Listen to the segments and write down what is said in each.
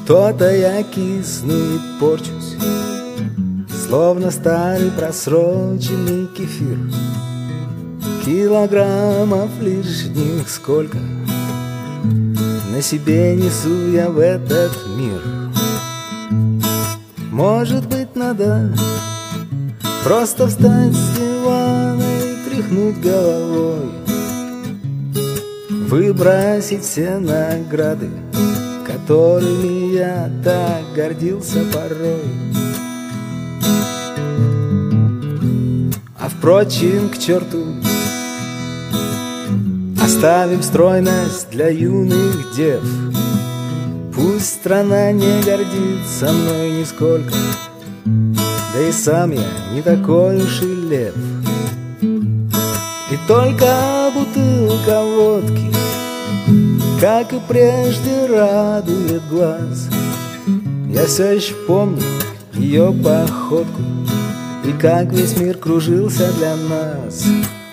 Что-то я кисну и порчусь, словно старый просроченный кефир. Килограммов лишних сколько на себе несу я в этот мир. Может быть, надо просто встать с дивана и тряхнуть головой, выбросить все награды, которыми я так гордился порой. А впрочем, к черту, оставим стройность для юных дев. Пусть страна не гордится мной нисколько, да и сам я не такой уж и лев. И только бутылка водки, как и прежде, радует глаз. Я все еще помню ее походку и как весь мир кружился для нас.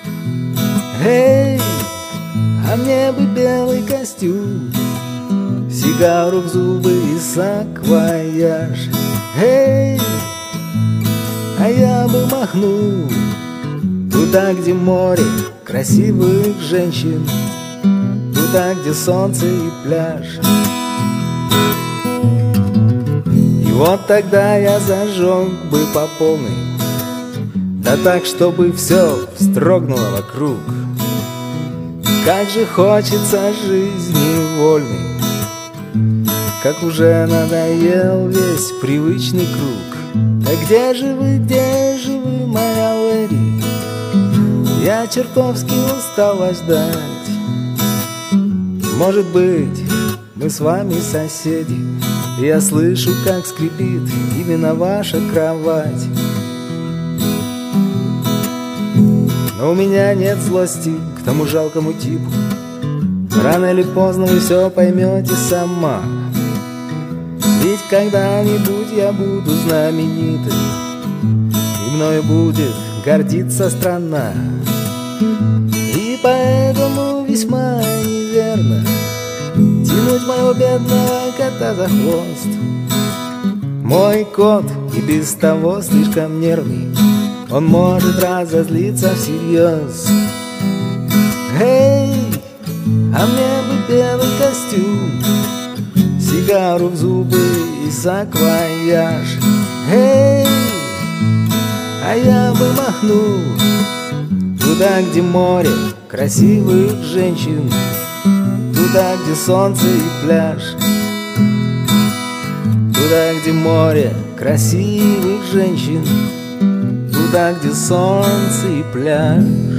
Эй, а мне бы белый костюм, сигару в зубы и саквояж. Эй, а я бы махнул туда, где море красивых женщин, туда, где солнце и пляж. И вот тогда я зажег бы по полной, да так, чтобы все вздрогнуло вокруг. Как же хочется жизни вольной, как уже надоел весь привычный круг. Да где же вы, моя Лэри? Я чертовски устал вас ждать. Может быть, мы с вами соседи, и я слышу, как скрипит именно ваша кровать. Но у меня нет злости к тому жалкому типу. Рано или поздно вы все поймете сама. Ведь когда-нибудь я буду знаменитым, и мною будет гордиться страна. И поэтому весьма неверно тянуть моего бедного кота за хвост. Мой кот и без того слишком нервный, он может разозлиться всерьез. Эй, а мне бы белый костюм, сигару в зубы и саквояж. Эй, а я бы махнул туда, где море красивых женщин, туда, где солнце и пляж, туда, где море красивых женщин, туда, где солнце и пляж.